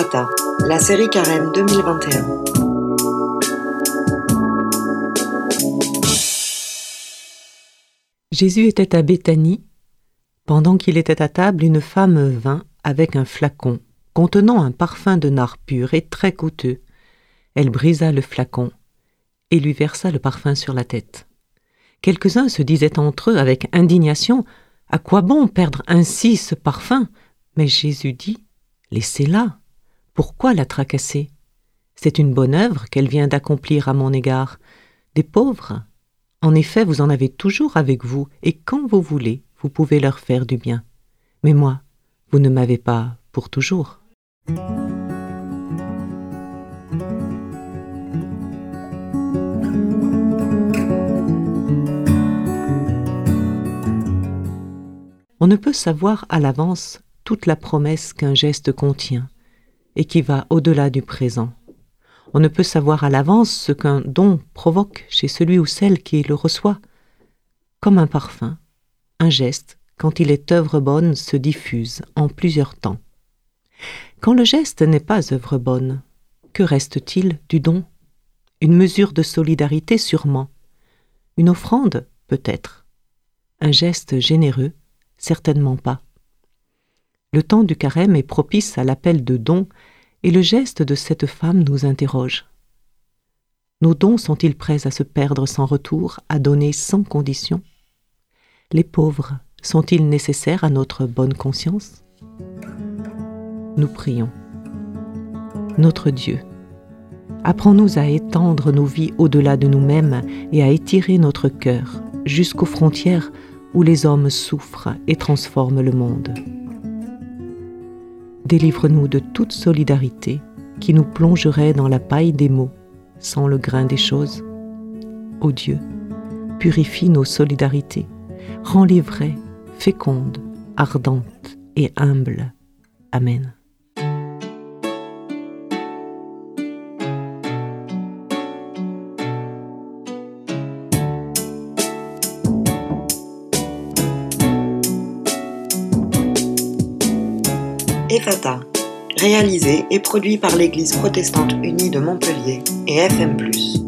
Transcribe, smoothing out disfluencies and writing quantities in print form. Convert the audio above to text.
Ephata, la série Carême 2021. Jésus était à Béthanie. Pendant qu'il était à table, une femme vint avec un flacon contenant un parfum de nard pur et très coûteux. Elle brisa le flacon et lui versa le parfum sur la tête. Quelques-uns se disaient entre eux avec indignation « À quoi bon perdre ainsi ce parfum ?» Mais Jésus dit « Laissez-la. Pourquoi la tracasser? C'est une bonne œuvre qu'elle vient d'accomplir à mon égard. Des pauvres, en effet, vous en avez toujours avec vous, et quand vous voulez, vous pouvez leur faire du bien. Mais moi, vous ne m'avez pas pour toujours. » On ne peut savoir à l'avance toute la promesse qu'un geste contient et qui va au-delà du présent. On ne peut savoir à l'avance ce qu'un don provoque chez celui ou celle qui le reçoit. Comme un parfum, un geste, quand il est œuvre bonne, se diffuse en plusieurs temps. Quand le geste n'est pas œuvre bonne, que reste-t-il du don? Une mesure de solidarité sûrement, une offrande peut-être, un geste généreux certainement pas. Le temps du carême est propice à l'appel de dons et le geste de cette femme nous interroge. Nos dons sont-ils prêts à se perdre sans retour, à donner sans condition? Les pauvres sont-ils nécessaires à notre bonne conscience? Nous prions. Notre Dieu, apprends-nous à étendre nos vies au-delà de nous-mêmes et à étirer notre cœur jusqu'aux frontières où les hommes souffrent et transforment le monde. Délivre-nous de toute solidarité qui nous plongerait dans la paille des mots, sans le grain des choses. Ô Dieu, purifie nos solidarités, rends-les vraies, fécondes, ardentes et humbles. Amen. Ephata, réalisé et produit par l'Église protestante unie de Montpellier et FM+.